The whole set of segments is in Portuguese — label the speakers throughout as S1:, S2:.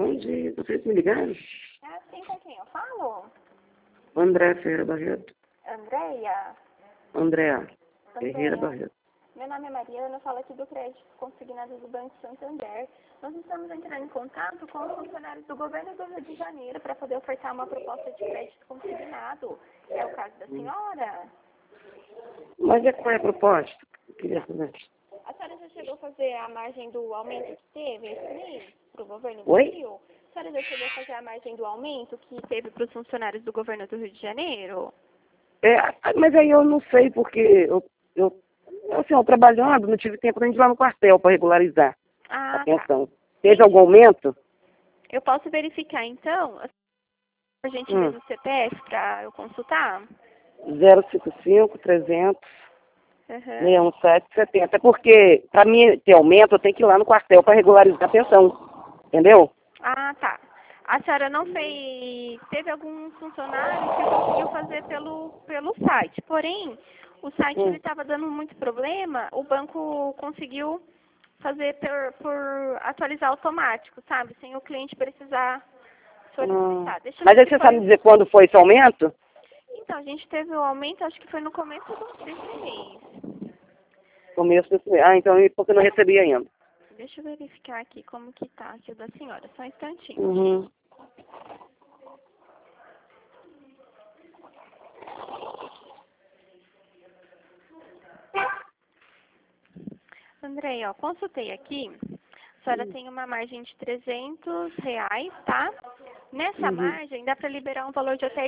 S1: Bom dia, vocês me ligaram?
S2: É assim com quem eu falo?
S1: André Ferreira Barreto.
S2: Andréia?
S1: Andréa Ferreira Barreto.
S2: Meu nome é Mariana, eu falo aqui do crédito consignado do Banco Santander. Nós estamos entrando em contato com os funcionários do governo do Rio de Janeiro para poder ofertar uma proposta de crédito consignado. É o caso da senhora?
S1: Mas qual é a proposta? Eu queria saber.
S2: A senhora já chegou a fazer a margem do aumento que teve esse mês para o governo do
S1: Oi?
S2: Rio? A senhora já chegou a fazer a margem do aumento que teve para os funcionários do governo do Rio de Janeiro?
S1: Mas aí eu não sei, porque eu trabalhando, não tive tempo nem de ir lá no quartel para regularizar a
S2: Ah, tá.
S1: pensão. Teve algum aumento?
S2: Eu posso verificar, então, por gentileza, o CPF para eu consultar?
S1: 055 300
S2: Uhum.
S1: 61770. Porque, para mim ter aumento, eu tenho que ir lá no quartel para regularizar a pensão. Entendeu?
S2: Ah, tá. A senhora não fez... Teve algum funcionário que conseguiu fazer pelo site. Porém, o site ele estava dando muito problema. O banco conseguiu fazer por atualizar automático, sabe? Sem o cliente precisar solicitar. Deixa eu
S1: Mas
S2: ver
S1: aí
S2: se
S1: você
S2: foi...
S1: sabe dizer quando foi esse aumento?
S2: Então, a gente teve o aumento, acho que foi no começo desse mês.
S1: Começo desse mês. Ah, então porque eu não recebi ainda.
S2: Deixa eu verificar aqui como que tá aqui o da senhora. Só um instantinho.
S1: Uhum.
S2: Andrei, ó, consultei aqui. A senhora tem uma margem de R$300, tá? Nessa margem, dá para liberar um valor de até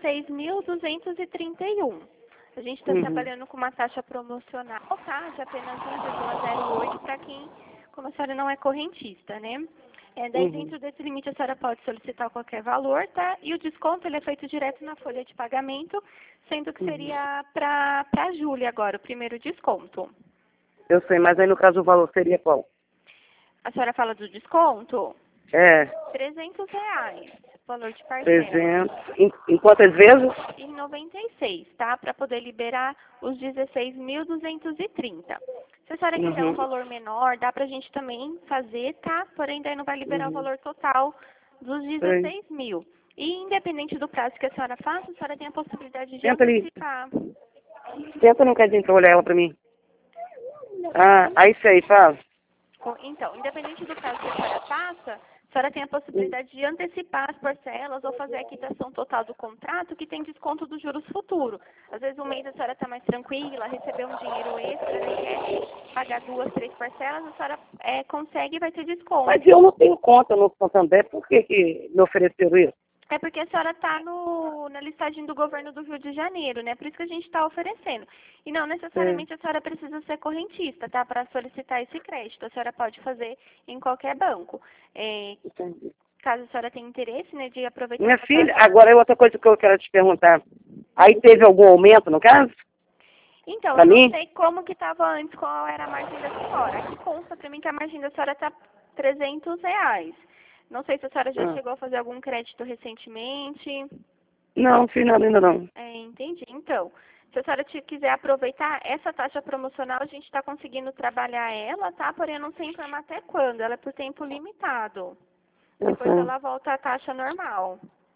S2: 16.231. A gente está trabalhando com uma taxa promocional, tá? De apenas 1,08 para quem, como a senhora não é correntista, né? Daí dentro desse limite a senhora pode solicitar qualquer valor, tá? E o desconto ele é feito direto na folha de pagamento, sendo que seria para julho agora, o primeiro desconto.
S1: Eu sei, mas aí no caso o valor seria qual?
S2: A senhora fala do desconto? R$300, valor de parcela.
S1: 300. Em quantas vezes?
S2: Em 96, tá? Para poder liberar os 16.230. Se a senhora quiser um valor menor, dá pra gente também fazer, tá? Porém, daí não vai liberar o valor total dos 16 mil. E independente do prazo que a senhora faça, a senhora tem a possibilidade de antecipar.
S1: Tenta no cadinho pra olhar ela pra mim. Ah, aí sei, faz.
S2: Então, independente do prazo que a senhora faça, a senhora tem a possibilidade de antecipar as parcelas ou fazer a quitação total do contrato, que tem desconto dos juros futuros. Às vezes um mês a senhora está mais tranquila, recebeu um dinheiro extra, né, quer pagar 2, 3 parcelas, a senhora consegue e vai ter desconto.
S1: Mas eu não tenho conta no Santander, por que me ofereceram isso?
S2: É porque a senhora está na listagem do governo do Rio de Janeiro, né? Por isso que a gente está oferecendo. E não necessariamente a senhora precisa ser correntista, tá? Para solicitar esse crédito. A senhora pode fazer em qualquer banco. Caso a senhora tenha interesse, né, de aproveitar...
S1: Minha filha, agora é outra coisa que eu quero te perguntar. Aí teve algum aumento, no caso?
S2: Então,
S1: pra
S2: eu
S1: mim?
S2: não sei como que estava antes, qual era a margem da senhora. Aqui consta para mim que a margem da senhora está R$300. Não sei se a senhora já chegou a fazer algum crédito recentemente.
S1: Não, fiz nada ainda não.
S2: Entendi. Então, se a senhora quiser aproveitar essa taxa promocional, a gente está conseguindo trabalhar ela, tá? Porém, eu não sei informar até quando. Ela é por tempo limitado. Depois ela volta à taxa normal.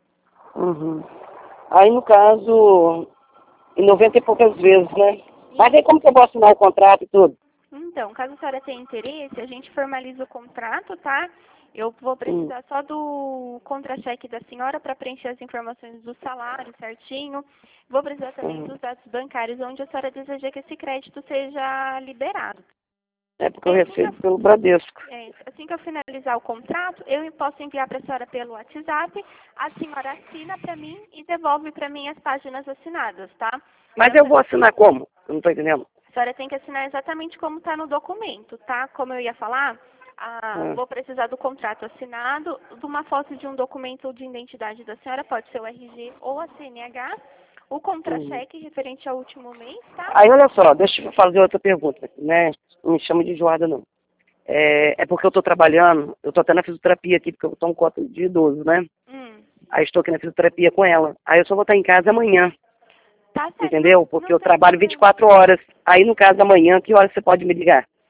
S1: Aí, no caso, em 90 e poucas vezes, né? Mas aí como que eu vou assinar o contrato e tudo?
S2: Então, caso a senhora tenha interesse, a gente formaliza o contrato, tá? Eu vou precisar só do contra-cheque da senhora para preencher as informações do salário certinho. Vou precisar também dos dados bancários, onde a senhora deseja que esse crédito seja liberado.
S1: É porque eu recebo pelo Bradesco.
S2: Assim que eu finalizar o contrato, eu posso enviar para a senhora pelo WhatsApp, a senhora assina para mim e devolve para mim as páginas assinadas, tá?
S1: Mas eu vou assinar como? Eu não estou entendendo.
S2: A senhora tem que assinar exatamente como está no documento, tá? Como eu ia falar, vou precisar do contrato assinado, de uma foto de um documento de identidade da senhora, pode ser o RG ou a CNH, o contra-cheque referente ao último mês, tá?
S1: Aí, olha só, deixa eu fazer outra pergunta, né? Não me chama de enjoada, não. É porque eu estou trabalhando, eu estou até na fisioterapia aqui, porque eu estou um cota de idoso, né? Aí estou aqui na fisioterapia com ela. Aí eu só vou estar em casa amanhã.
S2: Tá certo.
S1: Entendeu? Porque eu trabalho 24 horas. Aí, no caso, amanhã, que horas você pode me ligar?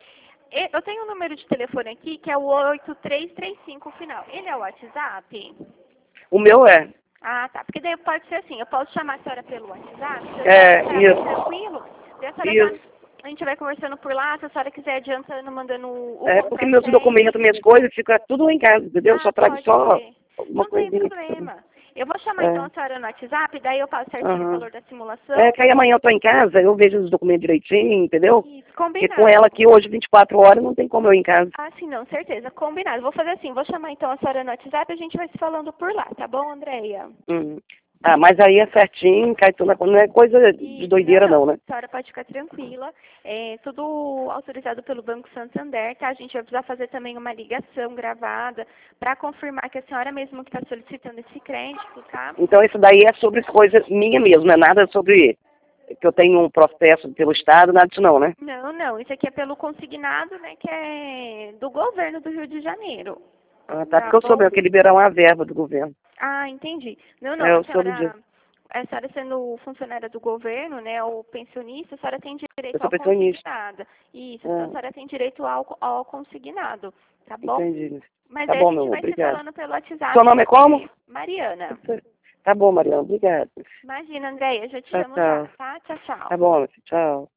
S2: Eu tenho um número de telefone aqui, que é o 8335 final. Ele é o WhatsApp?
S1: O meu é.
S2: Ah, tá. Porque daí pode ser assim, eu posso chamar a senhora pelo WhatsApp?
S1: Isso.
S2: Tranquilo? Daí a senhora
S1: Isso.
S2: a gente vai conversando por lá, se a senhora quiser adiantando, mandando o
S1: Porque meus documentos, minhas coisas, fica tudo lá em casa, entendeu? Só trago só uma
S2: não
S1: coisinha.
S2: tem problema. Eu vou chamar então a senhora no WhatsApp, daí eu passo certinho o valor da simulação.
S1: Que aí amanhã eu tô em casa, eu vejo os documentos direitinho, entendeu?
S2: Isso, combinado.
S1: Porque com ela aqui hoje, 24 horas, não tem como eu ir em casa.
S2: Ah, sim, não, certeza. Combinado. Vou fazer assim, vou chamar então a senhora no WhatsApp e a gente vai se falando por lá, tá bom, Andréia?
S1: Mas aí é certinho, cai tudo na conta, não é coisa de doideira não, né?
S2: A senhora pode ficar tranquila. É tudo autorizado pelo Banco Santander, tá? A gente vai precisar fazer também uma ligação gravada para confirmar que a senhora mesmo que está solicitando esse crédito, tá?
S1: Então isso daí é sobre coisa minha mesmo, não é nada sobre que eu tenho um processo pelo Estado, nada disso não, né?
S2: Não. Isso aqui é pelo consignado, né, que é do governo do Rio de Janeiro.
S1: Tá, porque eu soube que liberaram a verba do governo.
S2: Ah, entendi. Não,
S1: eu soube disso.
S2: A senhora sendo funcionária do governo, né, ou pensionista, a senhora tem direito ao
S1: pensionista.
S2: consignado. Isso, então a senhora tem direito ao consignado, tá bom?
S1: Entendi.
S2: Mas
S1: tá
S2: aí
S1: bom,
S2: a gente
S1: meu
S2: vai
S1: obrigado.
S2: se falando pelo WhatsApp.
S1: Seu nome é como?
S2: Mariana.
S1: Tá bom, Mariana, obrigado.
S2: Imagina, Andréia, eu já te chamo já, tá? Tchau, tchau.
S1: Tá bom, tchau.